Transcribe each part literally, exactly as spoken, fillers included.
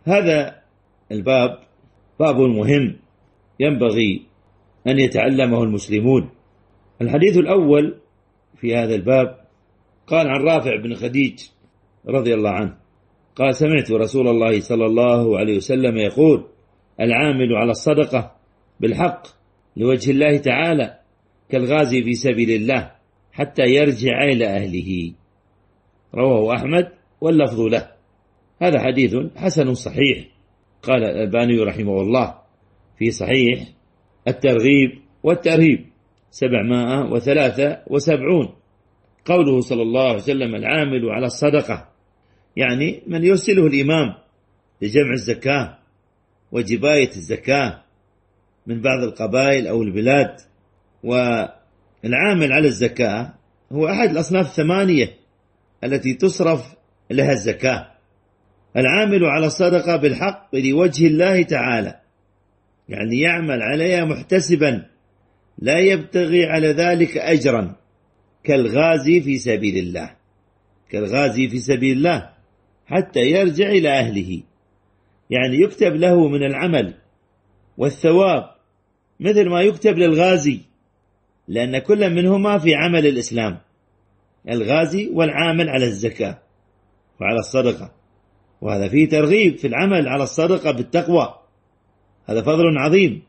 هذا الباب باب مهم ينبغي أن يتعلمه المسلمون. الحديث الأول في هذا الباب قال عن رافع بن خديج رضي الله عنه قال: سمعت رسول الله صلى الله عليه وسلم يقول: العامل على الصدقة بالحق لوجه الله تعالى كالغازي في سبيل الله حتى يرجع إلى أهله. رواه أحمد واللفظ له. هذا حديث حسن صحيح. قال الألباني رحمه الله في صحيح الترغيب والترهيب سبعمائة وثلاثة وسبعون قوله صلى الله عليه وسلم: العامل على الصدقة، يعني من يرسله الإمام لجمع الزكاة وجباية الزكاة من بعض القبائل أو البلاد. والعامل على الزكاة هو أحد الأصناف الثمانية التي تصرف لها الزكاة. العامل على الصدقة بالحق لوجه الله تعالى، يعني يعمل عليها محتسبا لا يبتغي على ذلك أجرا، كالغازي في سبيل الله، كالغازي في سبيل الله حتى يرجع إلى أهله، يعني يكتب له من العمل والثواب مثل ما يكتب للغازي، لأن كل منهما في عمل الإسلام، الغازي والعامل على الزكاة وعلى الصدقة. وهذا فيه ترغيب في العمل على الصدقة بالتقوى، هذا فضل عظيم.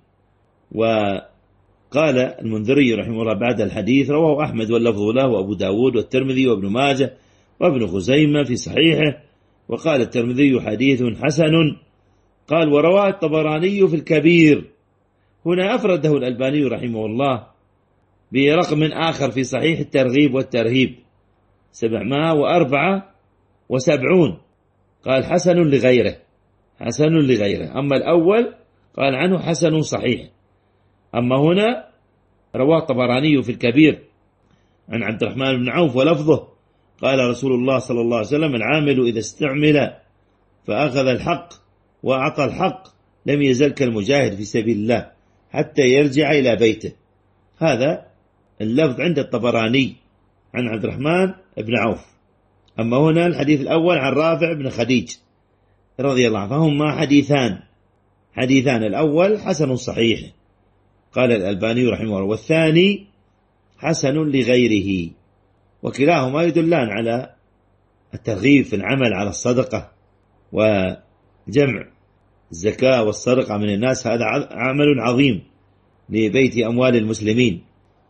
وقال المنذري رحمه الله بعد الحديث: رواه أحمد واللفظ له وأبو داود والترمذي وابن ماجه وابن خزيمة في صحيحه. وقال الترمذي: حديث حسن. قال: ورواه الطبراني في الكبير. هنا أفرده الألباني رحمه الله برقم آخر في صحيح الترغيب والترهيب سبعمائة وأربعة وسبعون، قال: حسن لغيره، حسن لغيره. أما الأول قال عنه حسن صحيح. أما هنا رواه الطبراني في الكبير عن عبد الرحمن بن عوف ولفظه: قال رسول الله صلى الله عليه وسلم: العامل إذا استعمل فأخذ الحق وأعطى الحق لم يزل كالمجاهد في سبيل الله حتى يرجع إلى بيته. هذا اللفظ عند الطبراني عن عبد الرحمن بن عوف. أما هنا الحديث الأول عن رافع بن خديج رضي الله عنه، فهما حديثان حديثان الأول حسن صحيح قال الألباني رحمه الله، والثاني حسن لغيره، وكلاهما يدلان على الترغيب في العمل على الصدقة وجمع الزكاة والصدقة من الناس. هذا عمل عظيم لبيت أموال المسلمين.